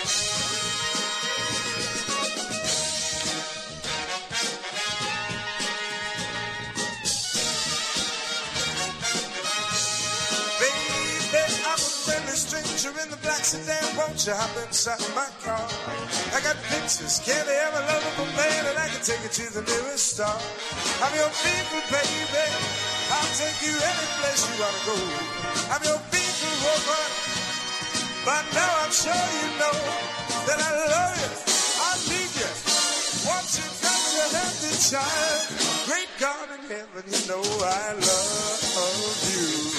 Stranger in the black sedan, won't you hop inside my car? I got pictures, can't they ever lovable man, and I can take you to the nearest star. I'm your people, baby, I'll take you any place you wanna go. I'm your people, woman, but now I'm sure you know that I love you, I need you. Once you got to have the child, great God in heaven, you know I love you.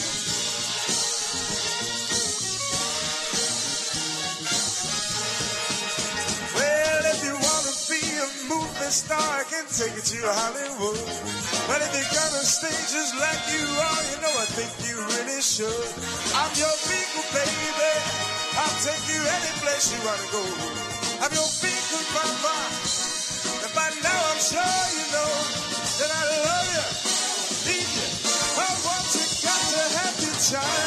Movie star, I can take you to Hollywood. But if you're gonna stay just like you are, you know I think you really should. I'm your people, baby, I'll take you any place you wanna go. I'm your people, mama, and by now I'm sure you know that I love you, need you. I want you, got to have your child.